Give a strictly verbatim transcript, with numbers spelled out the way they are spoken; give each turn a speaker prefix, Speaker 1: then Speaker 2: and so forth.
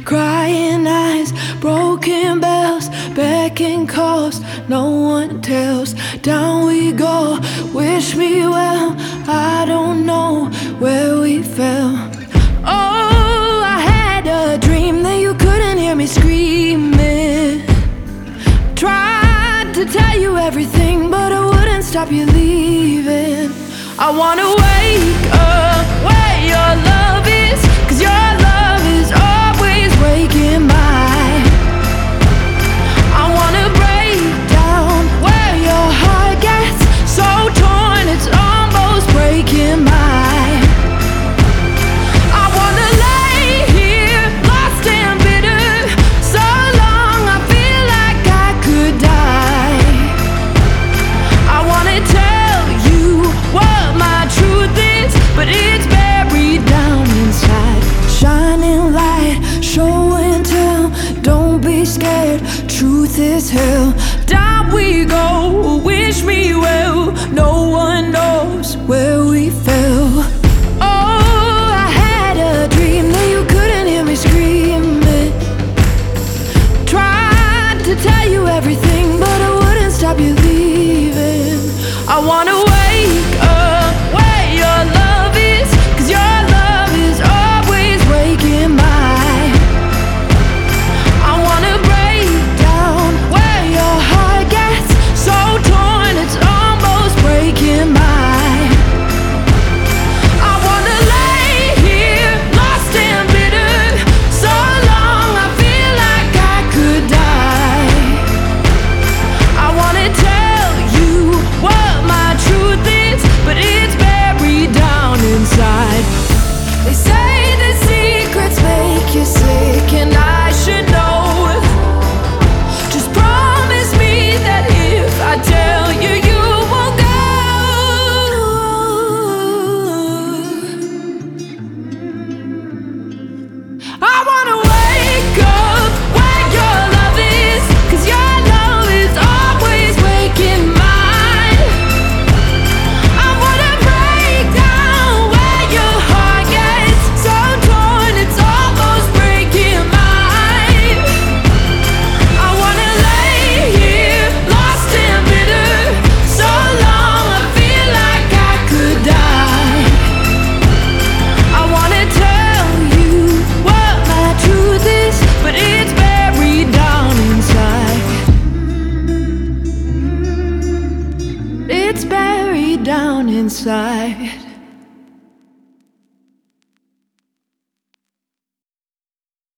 Speaker 1: crying eyes, broken bells, begging calls, no one tells. Down we go, wish me well, I don't know where we fell. Oh, I had a dream that you couldn't hear me screaming. Tried to tell you everything, but I wouldn't stop you leaving. I wanna wake up where your love is, 'cause your love is always breaking mine. I wanna break down where your heart gets so torn it's almost breaking mine. I wanna lay here lost and bitter so long I feel like I could die. I wanna tell you what my truth is, but it's buried down inside. Shining light, show and tell, don't be scared, truth is hell. Down we go, wish me well, no one knows where we fell. Oh, I had a dream that you couldn't hear me screaming. Tried to tell you everything, but I wouldn't stop you leaving. I wanna wake up where your love is, 'cause your love is always breaking mine. I wanna break down where your heart gets so torn it's almost breaking mine. I wanna lay here lost and bitter so long I feel like I could die. I wanna tell you what my truth is, but it's buried down inside. They say that secrets make you sick, and I should know. Just promise me that if I tell you, you won't go. I wanna wake up where your love is, 'cause your love is always breaking mine. I wanna break down where your heart gets so torn it's almost breaking mine. I wanna lay here lost and bitter so long I feel like I could die. I wanna tell you what my truth is, but it's buried down inside. It's buried down inside.